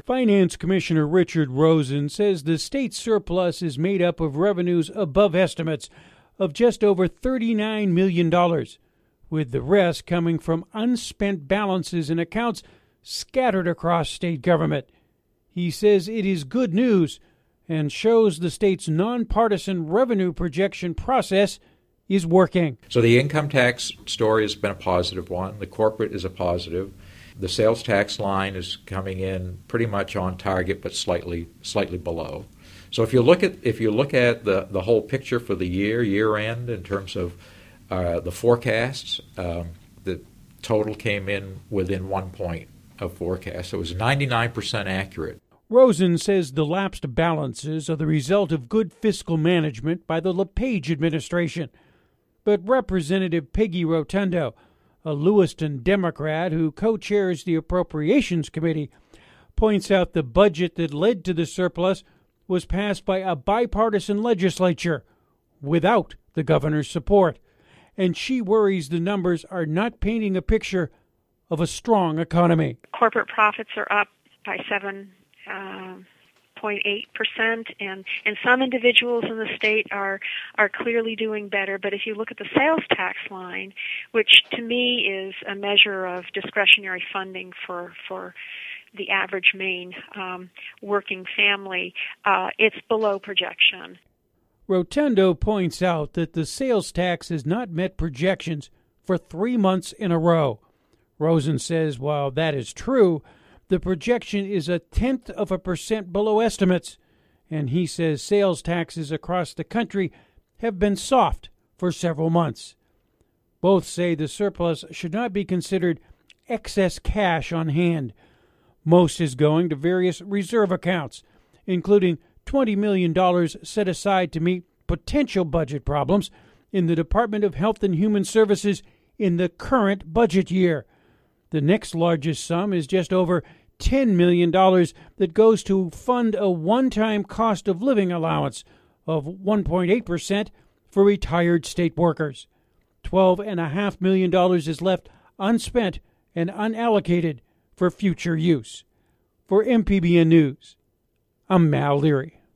Finance Commissioner Richard Rosen says the state surplus is made up of revenues above estimates of just over $39 million, with the rest coming from unspent balances in accounts scattered across state government. He says it is good news and shows the state's nonpartisan revenue projection process is working. So the income tax story has been a positive one. The corporate is a positive. The sales tax line is coming in pretty much on target, but slightly below. So if you look at the whole picture for the year end in terms of the forecasts, the total came in within 1 point of forecast. So it was 99% accurate. Rosen says the lapsed balances are the result of good fiscal management by the LePage administration. But Representative Peggy Rotundo, a Lewiston Democrat who co-chairs the Appropriations Committee, points out the budget that led to the surplus was passed by a bipartisan legislature without the governor's support. And she worries the numbers are not painting a picture of a strong economy. Corporate profits are up by 7.8%, and some individuals in the state are clearly doing better. But if you look at the sales tax line, which to me is a measure of discretionary funding for the average Maine working family, it's below projection. Rotundo points out that the sales tax has not met projections for 3 months in a row. Rosen says while that is true, the projection is 0.1% below estimates, and he says sales taxes across the country have been soft for several months. Both say the surplus should not be considered excess cash on hand. Most is going to various reserve accounts, including $20 million set aside to meet potential budget problems in the Department of Health and Human Services in the current budget year. The next largest sum is just over $10 million that goes to fund a one-time cost of living allowance of 1.8% for retired state workers. $12.5 million is left unspent and unallocated for future use. For MPBN News, I'm Mal Leary.